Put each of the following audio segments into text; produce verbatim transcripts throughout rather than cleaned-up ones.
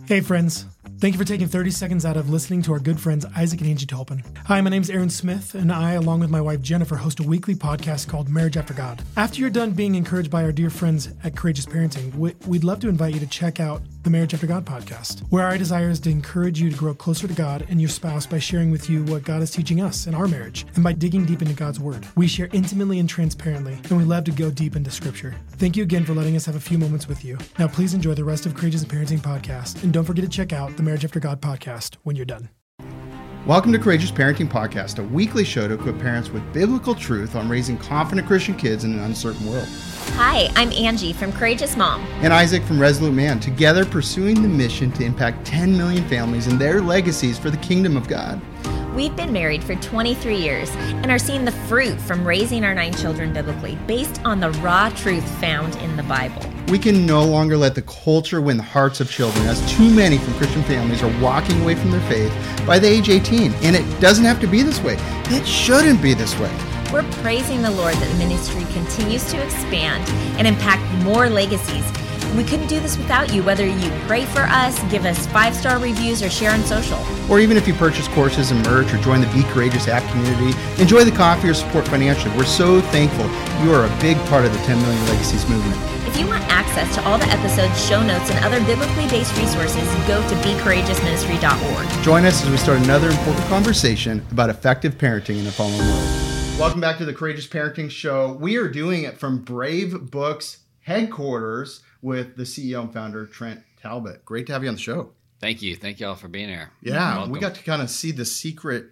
Hey friends, thank you for taking thirty seconds out of listening to our good friends Isaac and Angie Tolpin. Hi, my name's Aaron Smith, and I, along with my wife Jennifer, host a weekly podcast called Marriage After God. After you're done being encouraged by our dear friends at Courageous Parenting, we'd love to invite you to check out the Marriage After God podcast, where our desire is to encourage you to grow closer to God and your spouse by sharing with you what God is teaching us in our marriage, and by digging deep into God's Word. We share intimately and transparently, and we love to go deep into Scripture. Thank you again for letting us have a few moments with you. Now please enjoy the rest of Courageous Parenting podcast, and don't forget to check out the Marriage After God podcast when you're done. Welcome to Courageous Parenting Podcast, a weekly show to equip parents with biblical truth on raising confident Christian kids in an uncertain world. Hi, I'm Angie from Courageous Mom. And Isaac from Resolute Man, together pursuing the mission to impact ten million families and their legacies for the kingdom of God. We've been married for twenty-three years and are seeing the fruit from raising our nine children biblically, based on the raw truth found in the Bible. We can no longer let the culture win the hearts of children, as too many from Christian families are walking away from their faith by the age eighteen. And it doesn't have to be this way. It shouldn't be this way. We're praising the Lord that the ministry continues to expand and impact more legacies. We couldn't do this without you, whether you pray for us, give us five-star reviews, or share on social. Or even if you purchase courses and merch or join the Be Courageous app community, enjoy the coffee or support financially. We're so thankful you are a big part of the ten million Legacies movement. If you want access to all the episodes, show notes, and other biblically based resources, go to be courageous ministry dot org. Join us as we start another important conversation about effective parenting in a fallen world. Welcome back to the Courageous Parenting Show. We are doing it from Brave Books headquarters with the C E O and founder, Trent Talbot. Great to have you on the show. Thank you. Thank you all for being here. Yeah, we got to kind of see the secret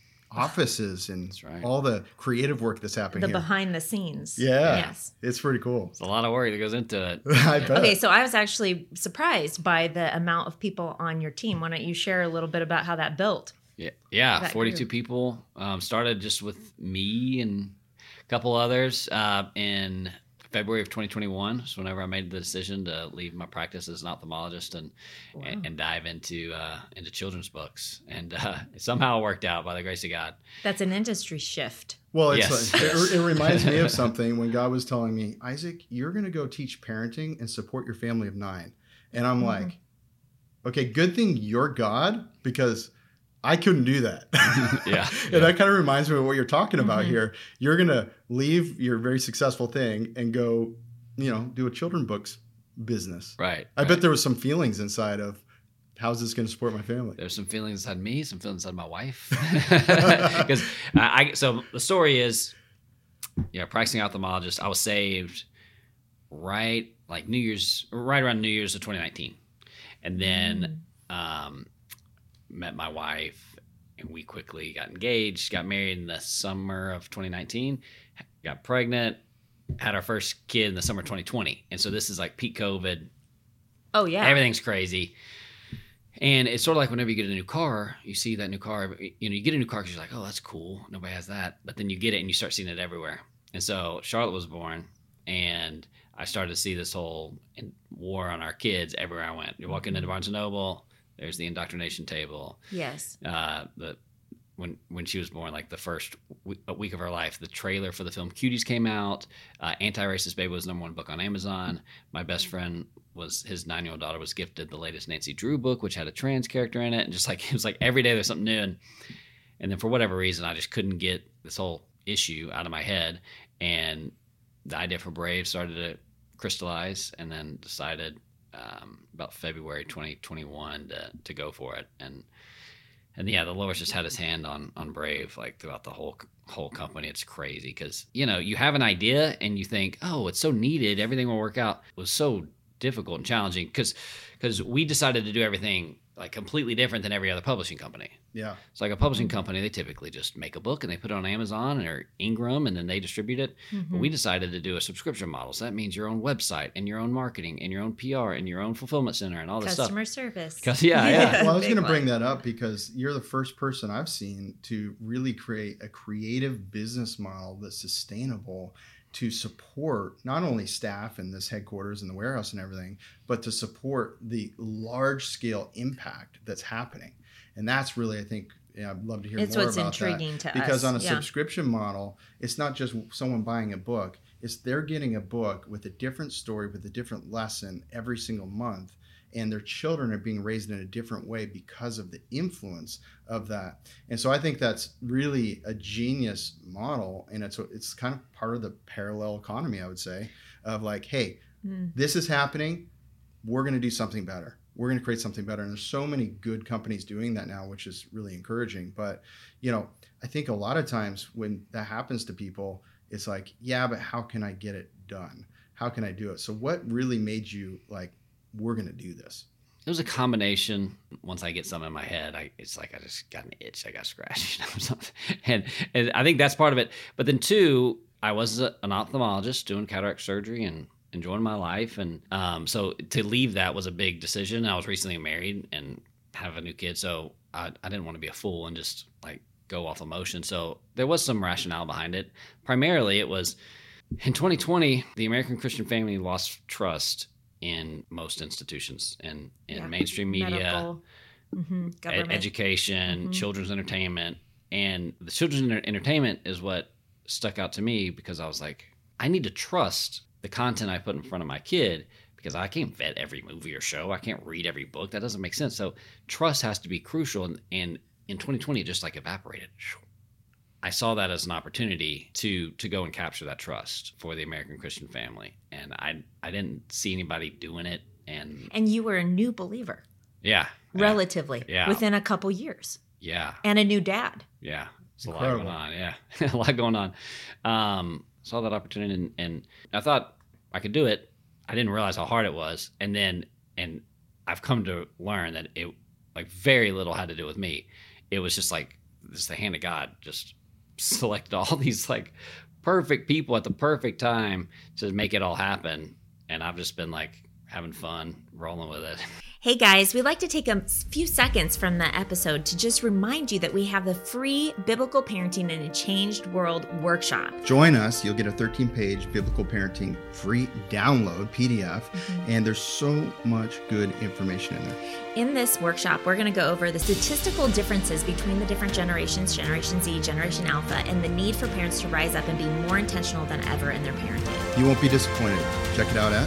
offices and right. all the creative work that's happening the here. behind the scenes. Yeah. Yes. It's pretty cool. It's a lot of work that goes into it. I bet. Okay, so I was actually surprised by the amount of people on your team. Why don't you share a little bit about how that built? Yeah, yeah. That forty-two group. people. Um, started just with me and a couple others uh, in February of twenty twenty-one. So whenever I made the decision to leave my practice as an ophthalmologist and Wow. and, and dive into uh, into children's books, and uh, it somehow worked out by the grace of God. That's an industry shift. Well, it's Yes. like, it, it reminds me of something when God was telling me, Isaac, you're going to go teach parenting and support your family of nine. And I'm Mhm. like, okay, good thing you're God, because I couldn't do that. Yeah, And yeah. that kind of reminds me of what you're talking about Mhm. here. You're going to leave your very successful thing and go, you know, do a children's books business. Right. I right. bet there was some feelings inside of, how's this going to support my family? There's some feelings inside me, some feelings inside my wife. Because I, I, so the story is, you know, practicing ophthalmologist, I was saved right like New Year's, right around New Year's of twenty nineteen, and then um, met my wife, and we quickly got engaged, got married in the summer of twenty nineteen, got pregnant, had our first kid in the summer of twenty twenty, and so this is like peak COVID. Oh, yeah. Everything's crazy. And it's sort of like whenever you get a new car, you see that new car, you know, you get a new car because you're like, oh, that's cool. Nobody has that. But then you get it and you start seeing it everywhere. And so Charlotte was born, and I started to see this whole war on our kids everywhere I went. You're walking into Barnes and Noble, there's the indoctrination table. Yes. Uh, the when when she was born, like the first w- a week of her life, the trailer for the film Cuties came out. Uh, Anti-Racist Baby was the number one book on Amazon. My best friend was his nine-year-old daughter was gifted the latest Nancy Drew book, which had a trans character in it, and just like it was like every day there's something new. And, and then for whatever reason, I just couldn't get this whole issue out of my head, and the idea for Brave started to crystallize, and then decided um, about February twenty twenty-one to to go for it. And and yeah, the Lord's just had his hand on on Brave like throughout the whole whole company. It's crazy because, you know, you have an idea and you think, oh, it's so needed, everything will work out. It was so difficult and challenging because because we decided to do everything like completely different than every other publishing company. Yeah. It's like a publishing company, they typically just make a book and they put it on Amazon or Ingram and then they distribute it. Mhm. But we decided to do a subscription model. So that means your own website and your own marketing and your own P R and your own fulfillment center and all this stuff. Customer service. 'Cause- yeah, yeah. Well, I was Big going to bring one. that up because you're the first person I've seen to really create a creative business model that's sustainable to support not only staff in this headquarters and the warehouse and everything, but to support the large scale impact that's happening. And that's really, I think, yeah, I'd love to hear It's more what's about intriguing that. to Because us, on a yeah. subscription model, it's not just someone buying a book. It's they're getting a book with a different story, with a different lesson every single month. and their children are being raised in a different way because of the influence of that. And so I think that's really a genius model, and it's it's kind of part of the parallel economy, I would say, of like, hey, mm. this is happening, we're going to do something better. We're going to create something better. And there's so many good companies doing that now, which is really encouraging. But, you know, I think a lot of times when that happens to people, it's like, yeah, but how can I get it done? How can I do it? So what really made you like, we're going to do this? It was a combination. Once I get something in my head, I, it's like I just got an itch. I got scratched. You know, something. And, and I think that's part of it. But then two, I was a, an ophthalmologist doing cataract surgery and enjoying my life. And um, so to leave that was a big decision. I was recently married and have a new kid. So I, I didn't want to be a fool and just like go off emotion. So there was some rationale behind it. Primarily it was in twenty twenty, the American Christian family lost trust in most institutions and in, in yeah. mainstream media, mm-hmm. ed- education, mm-hmm. children's entertainment. And the children's entertainment is what stuck out to me because I was like, I need to trust the content I put in front of my kid because I can't vet every movie or show. I can't read every book. That doesn't make sense. So trust has to be crucial. And, and in twenty twenty, it just like evaporated. I saw that as an opportunity to to go and capture that trust for the American Christian family. And I I didn't see anybody doing it. And and you were a new believer. Yeah. Relatively. Yeah. Within a couple years. Yeah. And a new dad. Yeah. It's a lot going on. Yeah. a lot going on. Um, saw that opportunity and, and I thought I could do it. I didn't realize how hard it was. And then, and I've come to learn that it like very little had to do with me. It was just like, this the hand of God just selected all these like perfect people at the perfect time to make it all happen. And I've just been like having fun, rolling with it. Hey guys, we'd like to take a few seconds from the episode to just remind you that we have the free Biblical Parenting in a Changed World workshop. Join us. You'll get a thirteen-page Biblical Parenting free download P D F, mm-hmm. and there's so much good information in there. In this workshop, we're going to go over the statistical differences between the different generations, Generation Z, Generation Alpha, and the need for parents to rise up and be more intentional than ever in their parenting. You won't be disappointed. Check it out at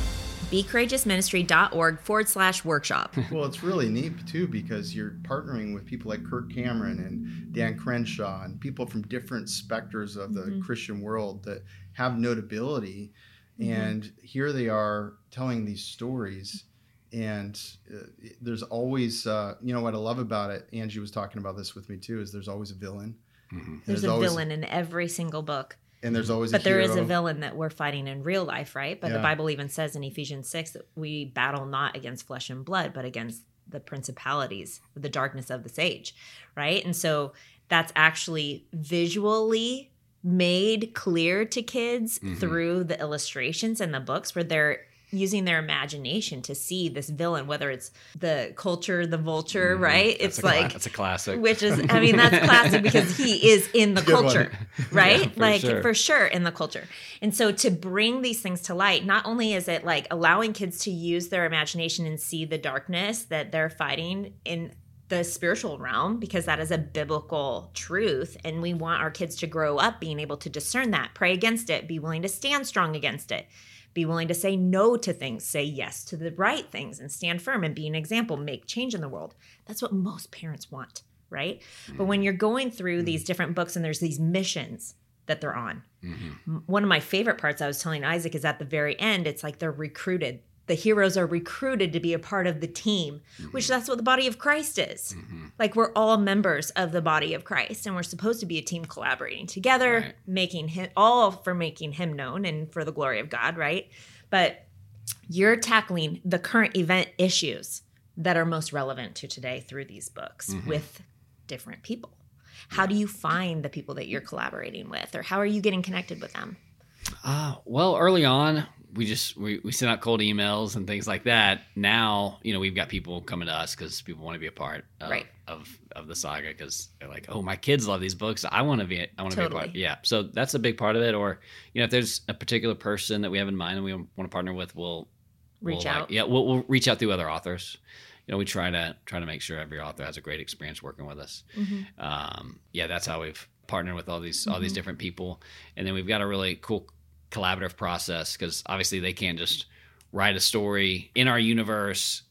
becourageousministry.org forward slash workshop. Well, it's really neat, too, because you're partnering with people like Kirk Cameron and Dan Crenshaw and people from different specters of the mm-hmm. Christian world that have notability. Mm-hmm. And here they are telling these stories. And uh, there's always, uh, you know, what I love about it, Angie was talking about this with me, too, is there's always a villain. Mm-hmm. There's, there's a always, villain in every single book. And there's always but a there hero. is a villain that we're fighting in real life, right? But yeah. the Bible even says in Ephesians six that we battle not against flesh and blood, but against the principalities, the darkness of this age, right? And so that's actually visually made clear to kids mm-hmm. through the illustrations and the books where they're using their imagination to see this villain, whether it's the culture, the vulture, mm-hmm. right? That's it's a like cla- that's a classic. Which is, I mean, that's classic because he is in the culture, right? Yeah, for like sure. for sure in the culture. And so to bring these things to light, not only is it like allowing kids to use their imagination and see the darkness that they're fighting in the spiritual realm, because that is a biblical truth. And we want our kids to grow up being able to discern that, pray against it, be willing to stand strong against it. Be willing to say no to things, say yes to the right things, and stand firm and be an example, make change in the world. That's what most parents want, right? Mm-hmm. But when you're going through mm-hmm. these different books and there's these missions that they're on, mm-hmm. one of my favorite parts I was telling Isaac is at the very end, it's like they're recruited. The heroes are recruited to be a part of the team, mm-hmm. which that's what the body of Christ is. Mm-hmm. Like we're all members of the body of Christ, and we're supposed to be a team collaborating together, right. making him all for making him known and for the glory of God, right? But you're tackling the current event issues that are most relevant to today through these books mm-hmm. with different people. How do you find the people that you're collaborating with, or how are you getting connected with them? Uh, well, early on, we just we, we sent out cold emails and things like that. Now, you know, we've got people coming to us because people want to be a part of right. of, of the saga because they're like, oh, my kids love these books. I want to be I want to totally. be a part. Yeah, so that's a big part of it. Or you know, if there's a particular person that we have in mind and we want to partner with, we'll reach we'll out. Like, yeah, we'll, we'll reach out through other authors. You know, we try to try to make sure every author has a great experience working with us. Mm-hmm. Um, yeah, that's how we've partnered with all these mm-hmm. all these different people, and then we've got a really cool collaborative process because obviously they can't just write a story in our universe,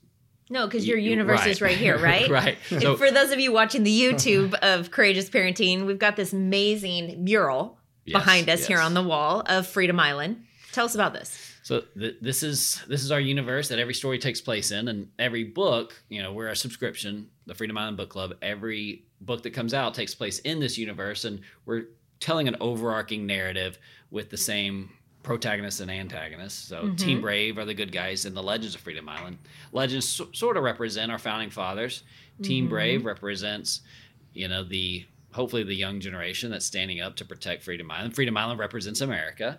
No, because your You- universe right. is right here, right? Right. And So for those of you watching the YouTube of Courageous Parenting, we've got this amazing mural Yes, behind us here yes. on the wall of Freedom Island. Tell us about this. So th- this is this is our universe that every story takes place in, and every book, you know, we're a subscription, the Freedom Island Book Club. Every book that comes out takes place in this universe, and we're telling an overarching narrative with the same protagonists and antagonists. So Mhm. Team Brave are the good guys in the Legends of Freedom Island. Legends so- sort of represent our founding fathers. Team Mhm. Brave represents, you know, the hopefully the young generation that's standing up to protect Freedom Island. Freedom Island represents America.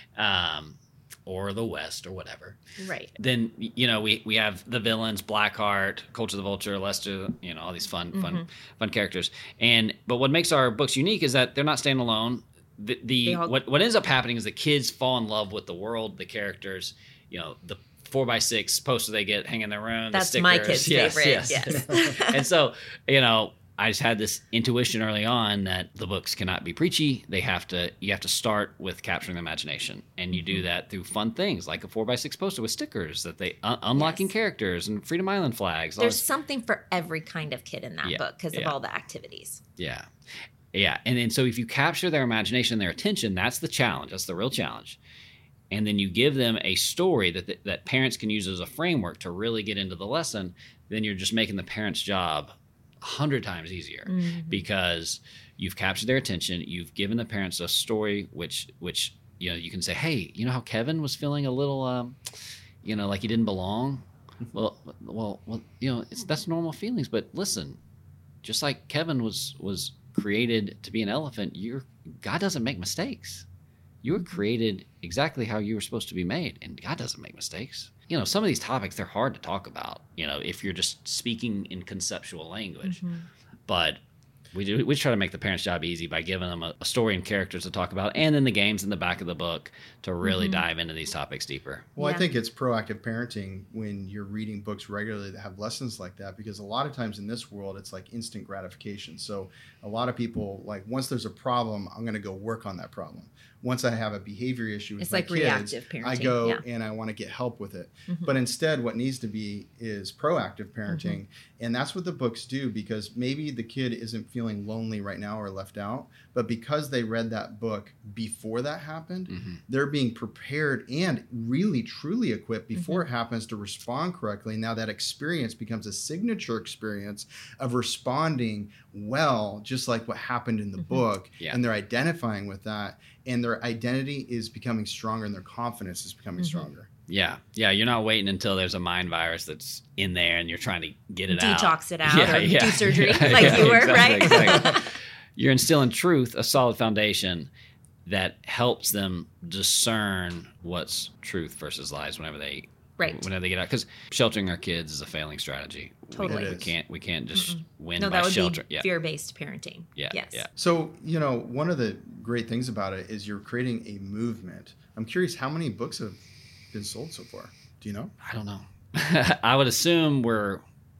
Um, or the West, or whatever. Right. Then you know we we have the villains, Blackheart, Culture the Vulture, Lester, you know, all these fun fun Mhm. fun characters. And but what makes our books unique is that they're not standalone. The, the They all- what what ends up happening is the kids fall in love with the world, the characters, you know, the four by six poster they get hang in their room. the That's my stickers. kid's Yes, favorite. yes. Yes. And so you know. I just had this intuition early on that the books cannot be preachy. They have to, you have to start with capturing the imagination. And you Mm-hmm. do that through fun things like a four by six poster with stickers that they, un- unlocking Yes. characters and Freedom Island flags. all There's this- something for every kind of kid in that Yeah, book because of yeah. all the activities. Yeah. Yeah. And then so if you capture their imagination, their attention, that's the challenge. That's the real challenge. And then you give them a story that, that parents can use as a framework to really get into the lesson, then you're just making the parent's job a hundred times easier. Mhm. Because you've captured their attention, you've given the parents a story which which you know you can say, hey, you know how Kevin was feeling a little um you know like he didn't belong. Well, well, well, you know it's that's normal feelings. But listen, just like Kevin was was created to be an elephant, you're God doesn't make mistakes. You were created exactly how you were supposed to be made, and God doesn't make mistakes. You know, some of these topics, they're hard to talk about, you know, if you're just speaking in conceptual language. Mhm. But we do we try to make the parents' job easy by giving them a, a story and characters to talk about, and then the games in the back of the book to really Mhm. dive into these topics deeper. Well, Yeah. I think it's proactive parenting when you're reading books regularly that have lessons like that, because a lot of times in this world, it's like instant gratification. So a lot of people, like, once there's a problem, I'm going to go work on that problem. Once I have a behavior issue with It's my like kids, reactive parenting. I go yeah. and I want to get help with it. Mhm. But instead, what needs to be is proactive parenting. And that's what the books do, because maybe the kid isn't feeling lonely right now or left out, but because they read that book before that happened, Mhm. they're being prepared and really truly equipped before it happens to respond correctly. Now that experience becomes a signature experience of responding well, just like what happened in the Mhm. book. Yeah. And they're identifying with that, and their identity is becoming stronger and their confidence is becoming Mhm. stronger. Yeah, yeah. You're not waiting until there's a mind virus that's in there and you're trying to get it out. Detox it out Yeah, or yeah. do surgery Yeah, like yeah, you were, exactly, right? exactly. You're instilling truth, a solid foundation that helps them discern what's truth versus lies whenever they Right. whenever they get out. Because sheltering our kids is a failing strategy. Totally. We, we It is. can't we can't just win No, by that would shelter. be Yeah, fear-based parenting. yeah, Yes. yeah. So, you know, one of the great things about it is you're creating a movement. I'm curious, how many books have been sold so far? Do you know? I don't know. I would assume we're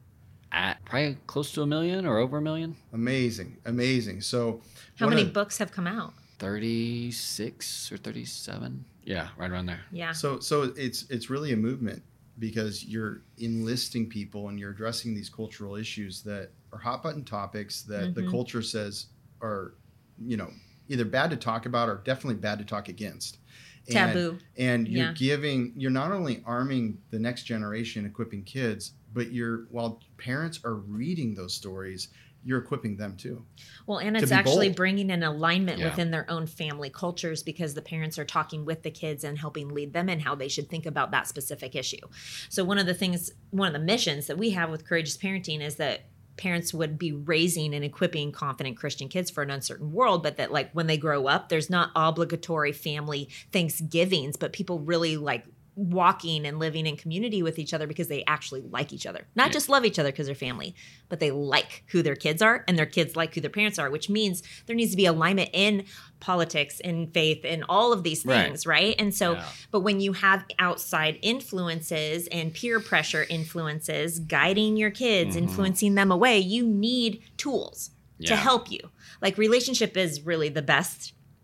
at probably close to a million or over a million. Amazing, amazing. So, How one many of- books have come out? thirty-six or thirty-seven. Yeah, right around there. Yeah. So, so it's it's really a movement, because you're enlisting people and you're addressing these cultural issues that are hot button topics that the Mhm. culture says are, you know, either bad to talk about or definitely bad to talk against. And- Taboo. And you're Yeah. giving, you're not only arming the next generation, equipping kids, but you're, while parents are reading those stories, you're equipping them too. Well, and to it's be actually bold. bringing an alignment Yeah. within their own family cultures, because the parents are talking with the kids and helping lead them in how they should think about that specific issue. So one of the things, one of the missions that we have with Courageous Parenting is that parents would be raising and equipping confident Christian kids for an uncertain world, but that, like, when they grow up, there's not obligatory family Thanksgivings, but people really like walking and living in community with each other because they actually like each other. Not Yeah. just love each other because they're family, but they like who their kids are, and their kids like who their parents are, which means there needs to be alignment in politics, in faith, in all of these Right. things, right? And so, Yeah. but when you have outside influences and peer pressure influences guiding your kids, Mhm. influencing them away, you need tools to Yeah. help you. Like, relationship is really the best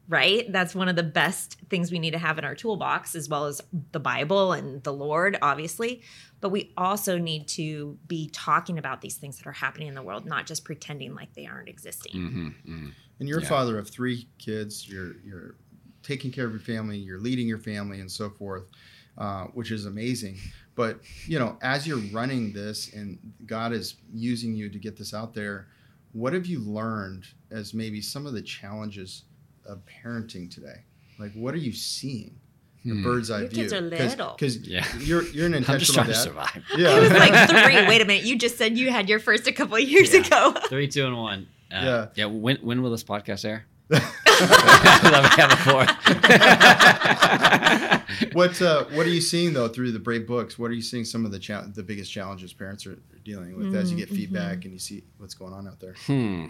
right? That's one of the best things we need to have in our toolbox, as well as the Bible and the Lord, obviously. But we also need to be talking about these things that are happening in the world, not just pretending like they aren't existing. Mm-hmm, mm-hmm. And you're Yeah. a father of three kids. You're you're taking care of your family. You're leading your family, and so forth, uh, which is amazing. But you know, as you're running this, and God is using you to get this out there, what have you learned as maybe some of the challenges of parenting today? Like, what are you seeing? The Hmm. bird's eye Your view. kids are little. Because Yeah. you're you're an I'm just intentional trying to dad. survive. Yeah. It was like three. Wait a minute. You just said you had your first a couple of years Yeah. ago. Three, two, and one. Uh, Yeah. Yeah. When when will this podcast air? Let me have a fourth. What uh, what are you seeing though through the Brave books? What are you seeing some of the cha- the biggest challenges parents are dealing with as you get feedback and you see what's going on out there? Hmm.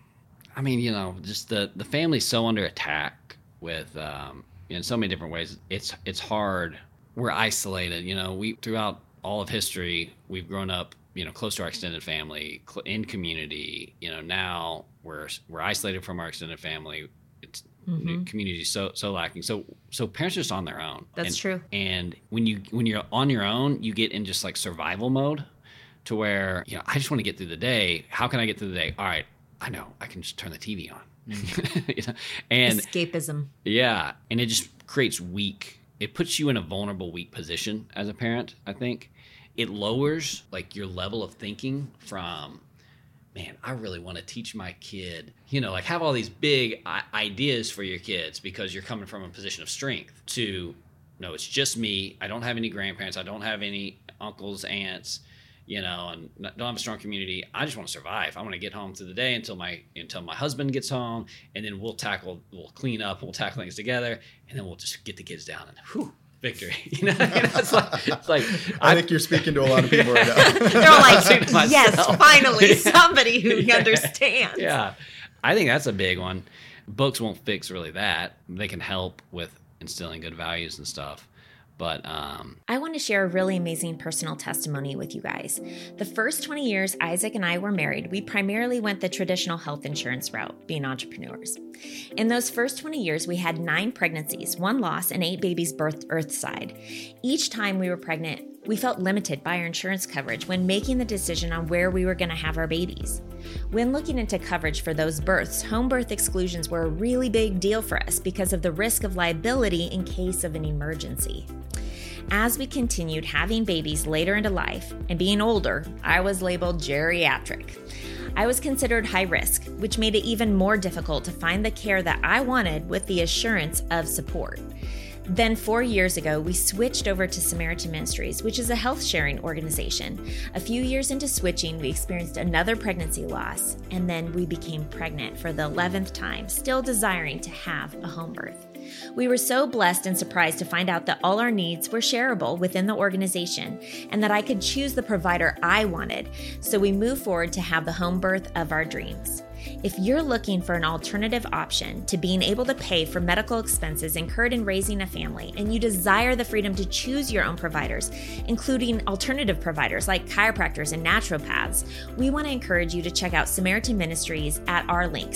I mean, you know, just the the family's so under attack with um, in so many different ways. It's it's hard. We're isolated. You know, we throughout all of history, we've grown up, you know, close to our extended family, cl- in community. You know, now we're we're isolated from our extended family. It's Mhm. community is so so lacking. So so parents are just on their own. That's And- true. And when you when you're on your own, you get in just like survival mode, to where, you know, I just want to get through the day. How can I get through the day? All right, I know I can just turn the T V on. You know? And Escapism. yeah, and it just creates weak. It puts you in a vulnerable, weak position as a parent. I think it lowers like your level of thinking from, man, I really want to teach my kid, you know, like have all these big I- ideas for your kids because you're coming from a position of strength, to, no, it's just me. I don't have any grandparents. I don't have any uncles, aunts, you know, and not- don't have a strong community. I just want to survive. I want to get home through the day until my until my husband gets home, and then we'll tackle, we'll clean up, we'll tackle things together, and then we'll just get the kids down and whew, victory. You know, it's like it's like I think you're speaking to a lot of people right now. They're like, Speak to yes, myself. finally, somebody who Yeah. understands. Yeah, I think that's a big one. Books won't fix really that. They can help with instilling good values and stuff. But um, I want to share a really amazing personal testimony with you guys. The first twenty years Isaac and I were married, we primarily went the traditional health insurance route, being entrepreneurs. In those first twenty years, we had nine pregnancies, one loss, and eight babies birthed earthside. Each time we were pregnant, we felt limited by our insurance coverage when making the decision on where we were going to have our babies. When looking into coverage for those births, home birth exclusions were a really big deal for us because of the risk of liability in case of an emergency. As we continued having babies later into life and being older, I was labeled geriatric. I was considered high risk, which made it even more difficult to find the care that I wanted with the assurance of support. Then four years ago, we switched over to Samaritan Ministries, which is a health sharing organization. A few years into switching, we experienced another pregnancy loss, and then we became pregnant for the eleventh time, still desiring to have a home birth. We were so blessed and surprised to find out that all our needs were shareable within the organization and that I could choose the provider I wanted. So we moved forward to have the home birth of our dreams. If you're looking for an alternative option to being able to pay for medical expenses incurred in raising a family, and you desire the freedom to choose your own providers, including alternative providers like chiropractors and naturopaths, we want to encourage you to check out Samaritan Ministries at our link,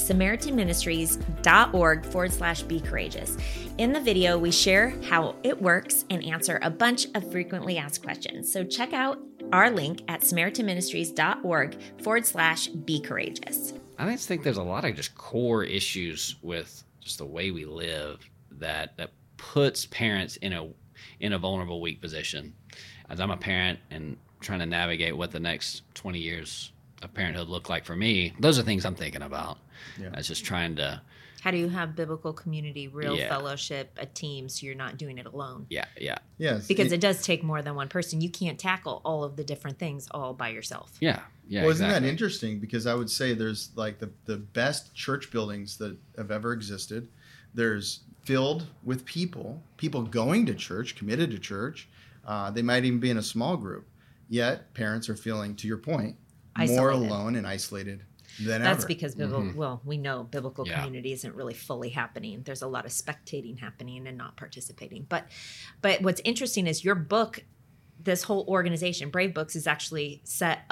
samaritanministries.org forward slash be courageous. In the video, we share how it works and answer a bunch of frequently asked questions. So check out our link at samaritanministries.org forward slash be courageous. I just think there's a lot of just core issues with just the way we live that that puts parents in a in a vulnerable, weak position. As I'm a parent and trying to navigate what the next twenty years of parenthood look like for me, those are things I'm thinking about. Yeah. It's just trying to, How do you have biblical community, real Yeah. fellowship, a team, so you're not doing it alone? yeah, yeah, Yes. Because it does take more than one person. You can't tackle all of the different things all by yourself. yeah, yeah. well, isn't exactly. that interesting? Because I would say there's like the, the best church buildings that have ever existed. There's filled with people, people going to church, committed to church. Uh, they might even be in a small group. Yet parents are feeling, to your point, more Isolated. alone and isolated than That's ever. because biblical, Mhm. well, we know biblical Yeah. community isn't really fully happening. There's a lot of spectating happening and not participating. But, but what's interesting is your book, this whole organization, Brave Books, is actually set up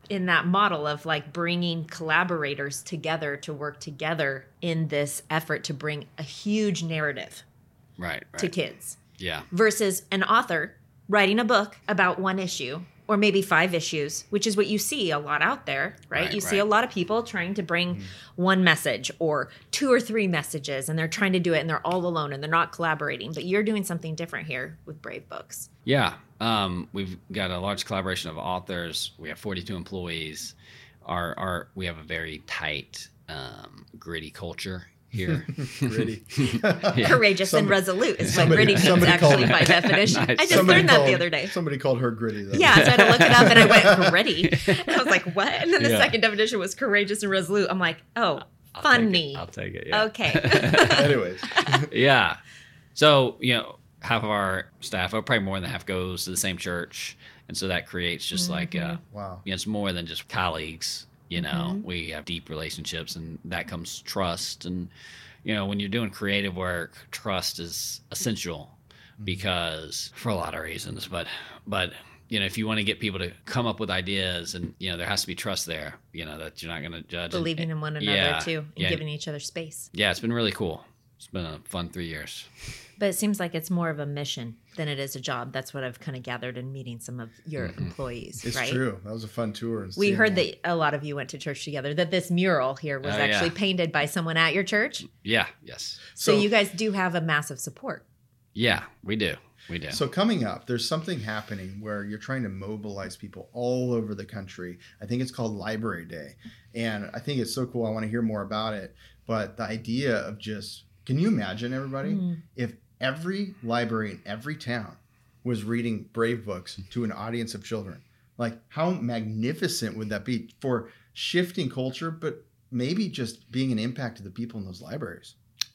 in that model of like bringing collaborators together to work together in this effort to bring a huge narrative Right, right. to kids Yeah. versus an author writing a book about one issue or maybe five issues, which is what you see a lot out there, right? Right, you see right. a lot of people trying to bring one message or two or three messages, and they're trying to do it and they're all alone and they're not collaborating. But you're doing something different here with Brave Books. Yeah. Um, we've got a large collaboration of authors. We have forty-two employees. Our, our, we have a very tight, um, gritty culture here. Gritty. Yeah. Courageous and Somebody- resolute is what somebody- gritty means somebody actually called- by definition. Nice. I just Somebody learned that called- the other day. Somebody called her gritty, though. Yeah, so I had to look it up and I went gritty. And I was like, what? And then the Yeah. second definition was courageous and resolute. I'm like, oh, I'll funny. Take it. I'll take it. Yeah. Okay. Anyways. Yeah. So, you know, half of our staff, or probably more than half, goes to the same church. And so that creates just like, uh, Wow. you know, it's more than just colleagues. You know, Mm-hmm. we have deep relationships, and that comes trust. And, you know, when you're doing creative work, trust is essential because for a lot of reasons. But, but, you know, if you want to get people to come up with ideas, and, you know, there has to be trust there, you know, that you're not going to judge. and- Believing in one another Yeah, too and yeah. giving each other space. Yeah, it's been really cool. It's been a fun three years. But it seems like it's more of a mission than it is a job. That's what I've kind of gathered in meeting some of your employees, It's right? true. That was a fun tour. and We seeing heard that. that a lot of you went to church together, that this mural here was Oh, yeah. actually painted by someone at your church. Yeah. Yes. So, So- you guys do have a massive support. Yeah, we do. We do. So coming up, there's something happening where you're trying to mobilize people all over the country. I think it's called Library Day. And I think it's so cool. I want to hear more about it. But the idea of just, can you imagine, everybody, Mm. if every library in every town was reading Brave Books to an audience of children? Like, how magnificent would that be for shifting culture, but maybe just being an impact to the people in those libraries?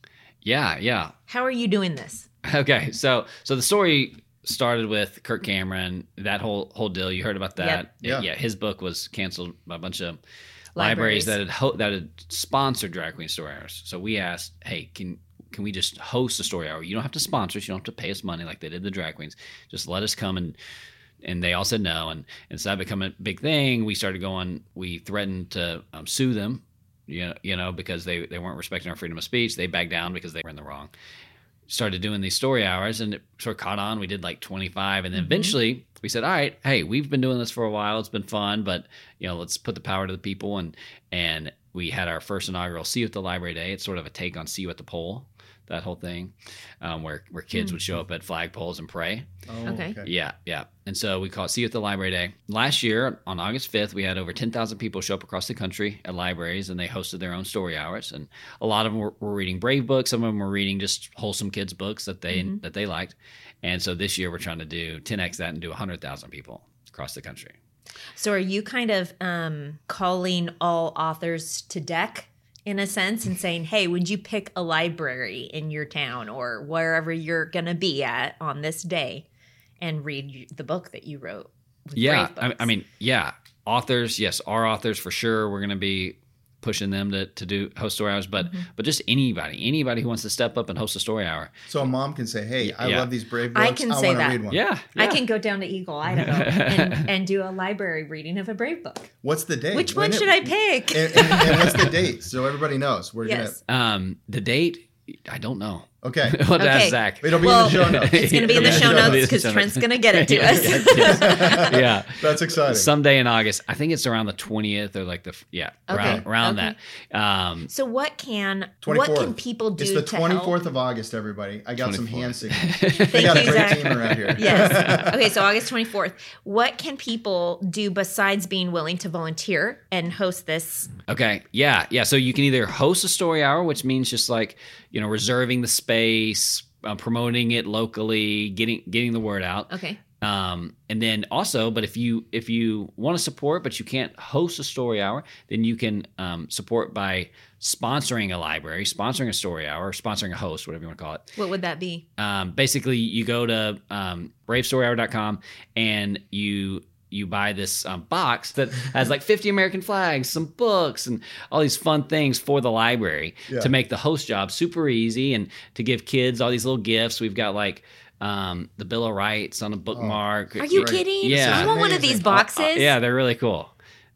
yeah, yeah. How are you doing this? Okay, so so the story started with Kirk Cameron, that whole whole deal. You heard about that? Yep. Yeah, his book was canceled by a bunch of Libraries. libraries, that had ho- that had sponsored Drag Queen Story Hours. So we asked, hey, can can we just host a story hour? You don't have to sponsor us. You don't have to pay us money like they did the Drag Queens. Just let us come and. And they all said no. And, and so that became a big thing. We started going, we threatened to um, sue them, you know, you know, because they, they weren't respecting our freedom of speech. They backed down because they were in the wrong. Started doing these story hours, and it sort of caught on. We did like twenty-five. And then eventually we said, all right, hey, we've been doing this for a while. It's been fun, but, you know, let's put the power to the people. And, and we had our first inaugural See You at the Library Day. It's sort of a take on See You at the Pole, that whole thing, um, where, where kids would show up at flagpoles and pray. Oh, Okay. Yeah, yeah. And so we call it See You at the Library Day. Last year, on August fifth, we had over ten thousand people show up across the country at libraries, and they hosted their own story hours. And a lot of them were, were reading Brave books. Some of them were reading just wholesome kids' books that they that they liked. And so this year, we're trying to do ten x that and do one hundred thousand people across the country. So are you kind of um, calling all authors to deck in a sense and saying, hey, would you pick a library in your town or wherever you're going to be at on this day and read the book that you wrote? with Yeah, Brave I, Books? I mean, yeah, authors, yes, our authors for sure. We're going to be pushing them to, to do host story hours, but but just anybody, anybody who wants to step up and host a story hour. So a mom can say, hey, I Yeah. love these Brave Books. I can I say want to that. read one. Yeah, I yeah. can go down to Eagle, Idaho and, and do a library reading of a Brave book. What's the date? Which When one it- should I pick? And, and, and what's the date? So everybody knows. We're Yes. Um, the date, I don't know. gonna okay. We'll have to ask Okay. Zach. It'll be Well, in the show notes. It's going to be in the Yeah, show it'll be notes in the because show Trent's notes. going to get it to Yeah, us. yeah, yeah. That's exciting. Someday in August. I think it's around the twentieth or like the yeah Okay, around around okay. that. Um, So what can what twenty-fourth. can people do It's the to twenty-fourth help? of August, everybody. I got some hand twenty-fourth. signals. We got a you, great Zach. team around here. Yes. Okay, so August twenty-fourth. What can people do besides being willing to volunteer and host this? Okay. Yeah. Yeah. So you can either host a story hour, which means just like, you know, reserving the space, uh, promoting it locally, getting getting the word out. Okay. Um, and then also, but if you if you want to support, but you can't host a story hour, then you can um, support by sponsoring a library, sponsoring a story hour, sponsoring a host, whatever you want to call it. What would that be? Um, basically, you go to um, brave story hour dot com and you you buy this um, box that has like fifty American flags, some books, and all these fun things for the library Yeah. to make the host job super easy and to give kids all these little gifts. We've got like um, the Bill of Rights on a bookmark. Are you Right. kidding? Yeah. I want one of these Amazing. boxes. Uh, yeah, they're really cool.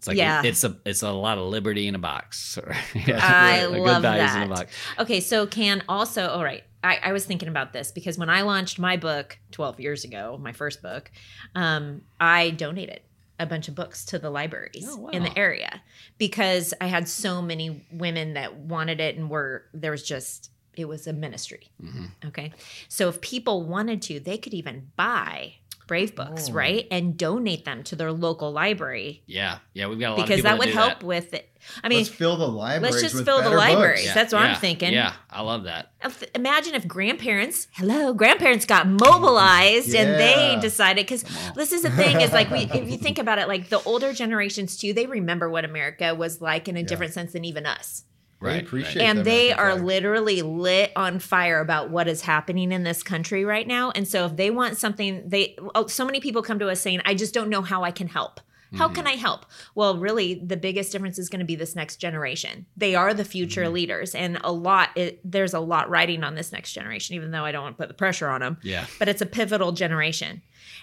It's like Yeah. it's a it's a lot of liberty in a box. I A good love values that. in a box. Okay, so can also, all right, I, I was thinking about this because when I launched my book twelve years ago, my first book, um, I donated a bunch of books to the libraries Oh, wow. in the area because I had so many women that wanted it and were, there was just, it was a ministry. Mm-hmm. Okay. So if people wanted to, they could even buy Brave Books, Oh. right? And donate them to their local library Yeah, yeah, we've got a lot of because people that would do help that. with it. I mean, let's fill the libraries. let's just with fill the better libraries. books. Yeah, That's what I'm yeah, thinking. Yeah, I love that. Imagine if grandparents, hello, grandparents got mobilized and they Yeah. decided, because this is the thing is like, we, if you think about it, like the older generations too, they remember what America was like in a Yeah. different sense than even us. They Right, appreciate right. And the they American are flag. literally lit on fire about what is happening in this country right now. And so if they want something, they, oh, so many people come to us saying, I just don't know how I can help. How Mm-hmm. can I help? Well, really, the biggest difference is going to be this next generation. They are the future Mm-hmm. leaders, and a lot. It, there's a lot riding on this next generation. Even though I don't want to put the pressure on them, Yeah. but it's a pivotal generation,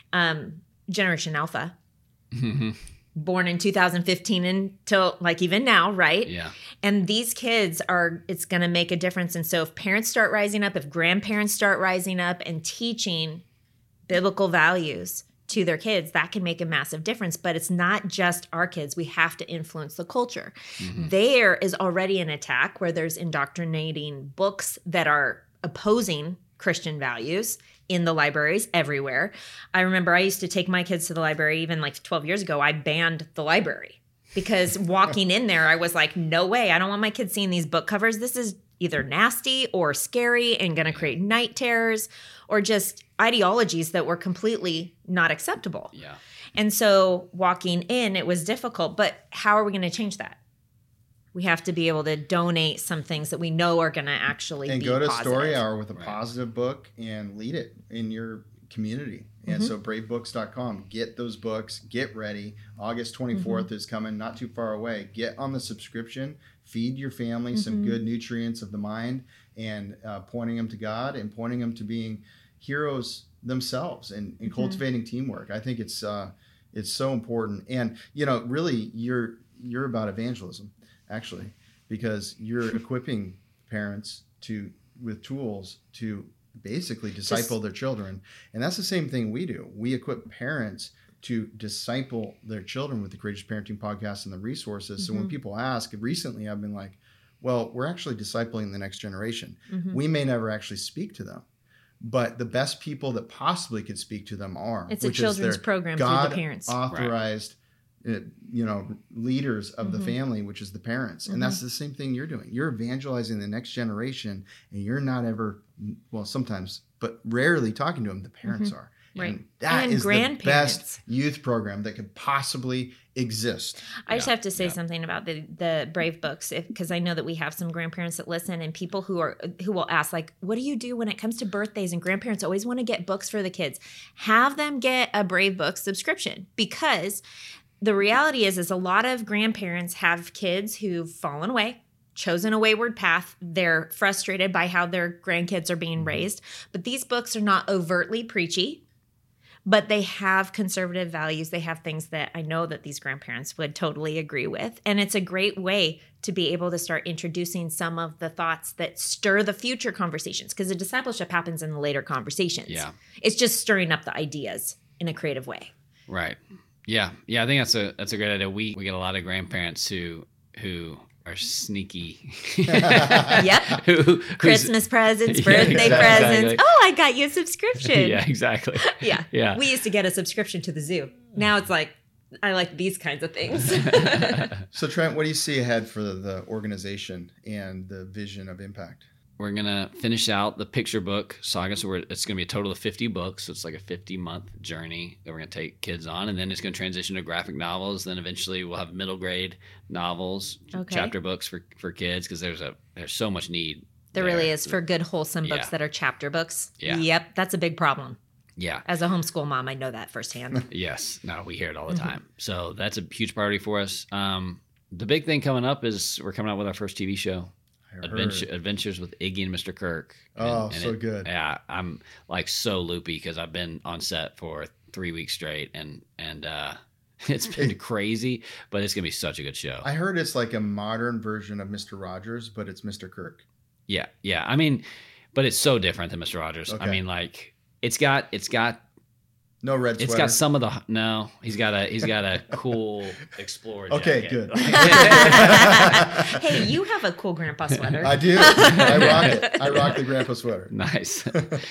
um, Generation Alpha, Mhm. born in two thousand fifteen until like even now, right? Yeah. And these kids are, it's going to make a difference. And so if parents start rising up, if grandparents start rising up and teaching biblical values to their kids, that can make a massive difference. But it's not just our kids. We have to influence the culture. Mm-hmm. There is already an attack where there's indoctrinating books that are opposing Christian values in the libraries everywhere. I remember I used to take my kids to the library even like twelve years ago. I banned the library because walking in there, I was like, no way. I don't want my kids seeing these book covers. This is either nasty or scary and going to create night terrors or just ideologies that were completely not acceptable. Yeah. And so walking in, it was difficult. But how are we going to change that? We have to be able to donate some things that we know are going to actually and be go to positive. Story Hour with a Right. positive book and lead it in your community. And Mm-hmm. so brave books dot com, get those books, get ready. August twenty-fourth Mm-hmm. is coming, not too far away. Get on the subscription, feed your family some Mm-hmm. good nutrients of the mind and uh, pointing them to God and pointing them to being heroes themselves and, and Mm-hmm. cultivating teamwork. I think it's uh, it's so important. And, you know, really you're you're about evangelism, actually, because you're equipping parents to with tools to basically disciple their children. And that's the same thing we do. We equip parents to disciple their children with the Courageous Parenting Podcast and the resources. So when people ask, recently I've been like, well, we're actually discipling the next generation. Mm-hmm. We may never actually speak to them, but the best people that possibly could speak to them are. It's a which is children's their program through the God parents. authorized, uh, you know, leaders of Mm-hmm. the family, which is the parents. And that's the same thing you're doing. You're evangelizing the next generation, and you're not ever, well, sometimes, but rarely talking to them. The parents are. Mm-hmm. Right. And that And is the grandparents. best youth program that could possibly exist. I just Yeah, have to say yeah. something about the the Brave books because I know that we have some grandparents that listen and people who are who will ask like, what do you do when it comes to birthdays? And grandparents always want to get books for the kids. Have them get a Brave Book subscription because the reality is is a lot of grandparents have kids who've fallen away, chosen a wayward path. They're frustrated by how their grandkids are being raised. But these books are not overtly preachy. But they have conservative values. They have things that I know that these grandparents would totally agree with. And it's a great way to be able to start introducing some of the thoughts that stir the future conversations because the discipleship happens in the later conversations. Yeah. It's just stirring up the ideas in a creative way. Right. Yeah. Yeah. I think that's a that's a great idea. We we get a lot of grandparents who who are sneaky. Yep. who, who's- Christmas presents, Yeah, birthday exactly. presents. Oh, I got you a subscription. Yeah. Exactly. Yeah. Yeah. We used to get a subscription to the zoo. Now it's like, I like these kinds of things. So, Trent, what do you see ahead for the, the organization and the vision of impact? We're gonna finish out the picture book saga. So we're, it's gonna be a total of fifty books. So it's like a fifty month journey that we're gonna take kids on, and then it's gonna transition to graphic novels. Then eventually we'll have middle grade novels, Okay. chapter books for, for kids because there's a there's so much need. There really is for good, wholesome books Yeah. that are chapter books. Yeah. Yep. That's a big problem. Yeah. As a homeschool mom, I know that firsthand. Yes. No, we hear it all the Mm-hmm. time. So that's a huge priority for us. Um, the big thing coming up is we're coming out with our first T V show. I heard. Adventure, Adventures with Iggy and Mister Kirk. And- Oh, and so good. Yeah, I'm like so loopy because I've been on set for three weeks straight, and and uh, It's been crazy, but it's gonna be such a good show. I heard it's like a modern version of Mister Rogers, but it's Mister Kirk. Yeah, yeah. I mean, but it's so different than Mister Rogers. Okay. I mean, like it's got it's got No red sweater. it's got some of the no. He's got a he's got a cool Explorer jacket. Okay, good. Hey, you have a cool grandpa sweater. I do. I rock it. I rock the grandpa sweater. Nice.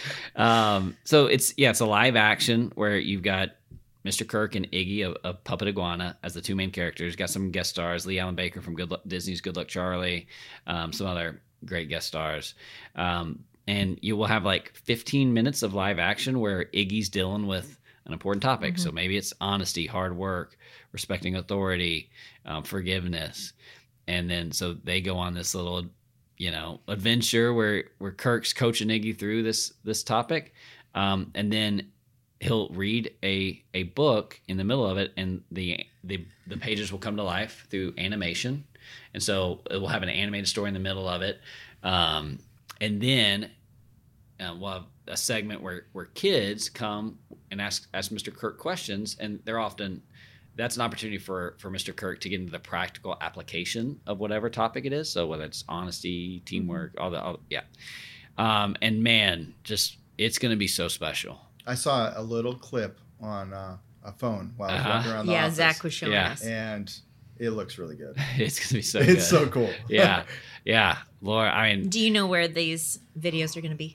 um, so it's yeah, it's a live action where you've got Mister Kirk and Iggy, a, a puppet iguana, as the two main characters. Got some guest stars: Lee Allen Baker from Good Luck, Disney's Good Luck Charlie, um, some other great guest stars. Um, and you will have like fifteen minutes of live action where Iggy's dealing with an important topic. Mm-hmm. So maybe it's honesty, hard work, respecting authority, um, forgiveness, and then so they go on this little, you know, adventure where where Kirk's coaching Iggy through this this topic, um, and then he'll read a a book in the middle of it, and the the the pages will come to life through animation, and so it will have an animated story in the middle of it, um, and then uh, we'll have a segment where where kids come and ask ask Mister Kirk questions, and they're often that's an opportunity for for Mister Kirk to get into the practical application of whatever topic it is. So whether it's honesty, teamwork, all the all, yeah, um, and man, just it's going to be so special. I saw a little clip on uh, a phone while I was Uh-huh. walking around the yeah, office. Zach was showing Yeah. us. And it looks really good. It's going to be so good. It's so cool. yeah, yeah, Laura. I mean, Do you know where these videos are going to be?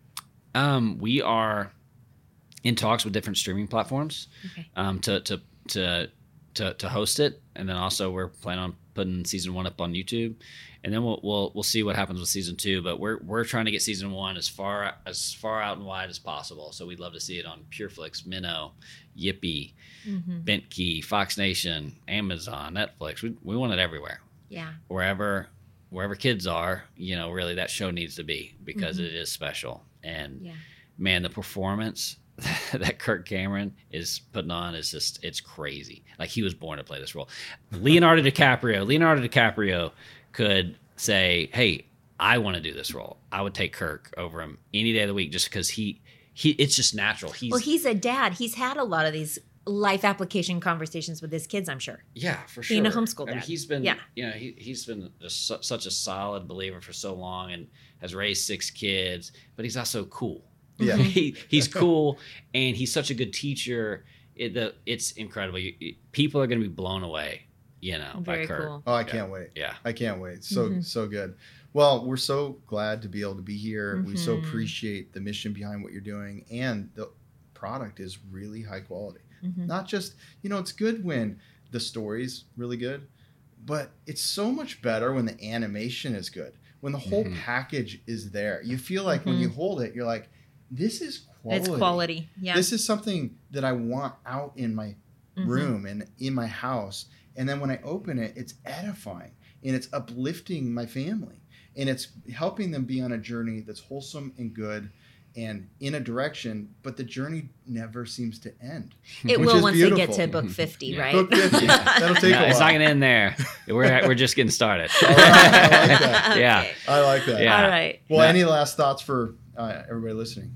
um, we are in talks with different streaming platforms Okay. um, to, to to to to host it, and then also we're planning on putting season one up on YouTube, and then we'll we'll we'll see what happens with season two. But we're we're trying to get season one as far as far out and wide as possible. So we'd love to see it on PureFlix, Minnow, Yippee, Mm-hmm. BentKey, Fox Nation, Amazon, Netflix. We we want it everywhere. Yeah. Wherever wherever kids are, you know, really that show needs to be because Mhm. it is special. And Yeah. man, the performance that Kirk Cameron is putting on is just it's crazy. Like he was born to play this role. Leonardo DiCaprio, Leonardo DiCaprio could say, "Hey, I want to do this role. I would take Kirk over him any day of the week just because he he it's just natural." He's Well, he's a dad. He's had a lot of these life application conversations with his kids, I'm sure. Yeah, for sure. Being a homeschool I mean, dad. he's been, Yeah. you know, he he's been just su- such a solid believer for so long and has raised six kids, but he's also cool. Yeah. he he's cool and he's such a good teacher. It, the, it's incredible. You, you- people are going to be blown away, you know, Very by Kirk. cool. Oh, I can't wait. Yeah. I can't wait. So Mhm. so good. Well, we're so glad to be able to be here. We so Mhm. appreciate the mission behind what you're doing, and the product is really high quality. Mhm. Not just, you know, it's good when the story's really good, but it's so much better when the animation is good. When the whole Mhm. package is there. You feel like when you hold it, you're like, this is quality. It's quality. Yeah. This is something that I want out in my Mhm. room and in my house. And then when I open it, it's edifying and it's uplifting my family and it's helping them be on a journey that's wholesome and good and in a direction, but the journey never seems to end. It which will is once they get beautiful. to book fifty, Yeah. right? Book fifty. That'll take No, a it's not while. going to end there. We're we're just getting started. All right, I like that. Yeah. Okay. I like that. Yeah. All right. Well, No. any last thoughts for uh, everybody listening?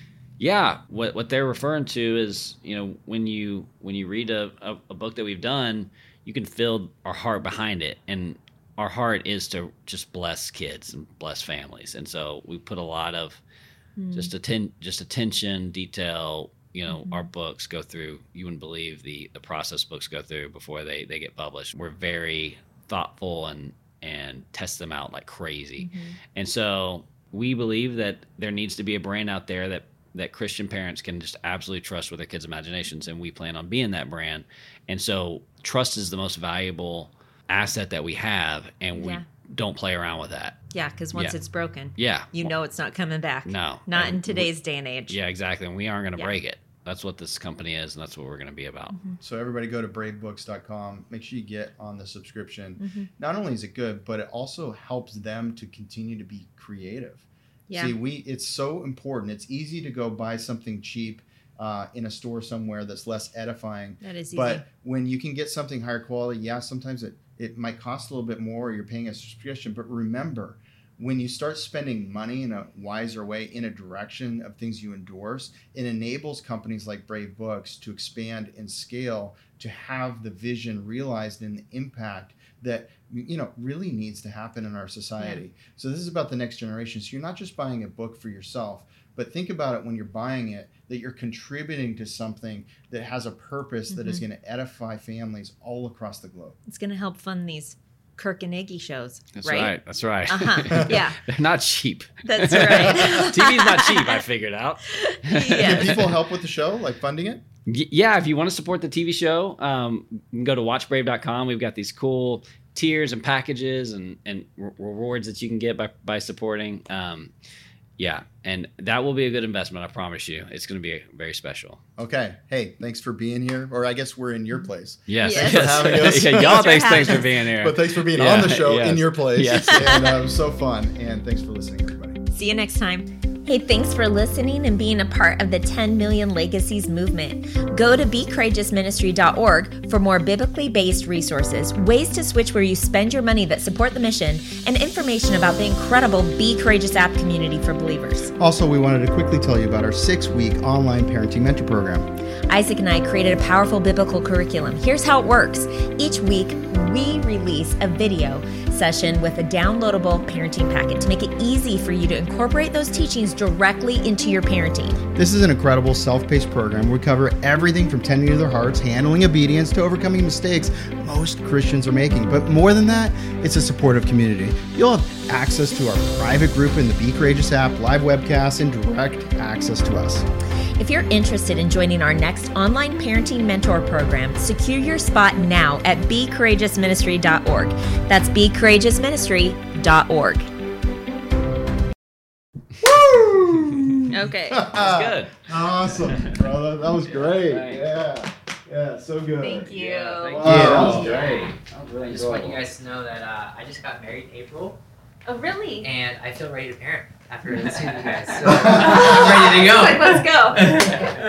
Yeah, what what they're referring to is, you know, when you when you read a, a, a book that we've done, you can feel our heart behind it, and our heart is to just bless kids and bless families, and so we put a lot of just atten- just attention, detail. You know, Mhm. our books go through. You wouldn't believe the the process books go through before they they get published. We're very thoughtful and and test them out like crazy, Mhm. and so we believe that there needs to be a brand out there that that Christian parents can just absolutely trust with their kids' imaginations, and we plan on being that brand. And so trust is the most valuable asset that we have, and we Yeah. don't play around with that. Yeah, because once Yeah. it's broken, Yeah. you know it's not coming back. No. Not And in today's day and age. we- yeah, exactly. And we aren't going to Yeah. break it. That's what this company is, and that's what we're going to be about. So everybody go to brave books dot com. Make sure you get on the subscription. Mhm. Not only is it good, but it also helps them to continue to be creative. Yeah. See, we it's so important. It's easy to go buy something cheap uh, in a store somewhere that's less edifying. That is easy. But when you can get something higher quality, yeah, sometimes it, it might cost a little bit more. Or you're paying a subscription, but remember, when you start spending money in a wiser way in a direction of things you endorse, it enables companies like Brave Books to expand and scale, to have the vision realized and the impact that, you know, really needs to happen in our society. Yeah. So this is about the next generation. So you're not just buying a book for yourself, but think about it when you're buying it, that you're contributing to something that has a purpose mm-hmm. that is going to edify families all across the globe. It's going to help fund these Kirk and Iggy shows. That's right. right. That's right. Uh-huh. Yeah. They're not cheap. That's right. T V's not cheap, I figured out. Yes. Do people help with the show, like funding it? Yeah, if you want to support the T V show, um, you can go to watch brave dot com. We've got these cool tiers and packages and, and re- rewards that you can get by, by supporting. Um, yeah, and that will be a good investment, I promise you. It's going to be very special. Okay. Hey, thanks for being here. Or I guess we're in your place. Yes. Yes. Thanks for having us. Yeah, y'all, thanks, for thanks having for being here. But thanks for being Yeah, on the show yes. in your place. Yes. And uh, it was so fun. And thanks for listening, everybody. See you next time. Hey, thanks for listening and being a part of the ten million Legacies movement. Go to be courageous ministry dot org for more biblically based resources, ways to switch where you spend your money that support the mission, and information about the incredible Be Courageous app community for believers. Also, we wanted to quickly tell you about our six-week online parenting mentor program. Isaac and I created a powerful biblical curriculum. Here's how it works. Each week, we release a video session with a downloadable parenting packet to make it easy for you to incorporate those teachings directly into your parenting. This is an incredible self-paced program where we cover everything from tending to their hearts, handling obedience, to overcoming mistakes most Christians are making. But more than that, it's a supportive community. You'll have access to our private group in the Be Courageous app, live webcasts, and direct access to us. If you're interested in joining our next online parenting mentor program, secure your spot now at be courageous ministry dot org. That's be courageous ministry dot org. Woo! Okay. That's good. Awesome, brother. That was great. Right. Yeah. Yeah, so good. Thank you. Yeah, thank Wow, you. that was great. That was really I just want you enjoyable. guys to know that uh, I just got married in April, Oh, really? and I feel ready to parent after listening to you guys. So I'm ready to go. Let's go.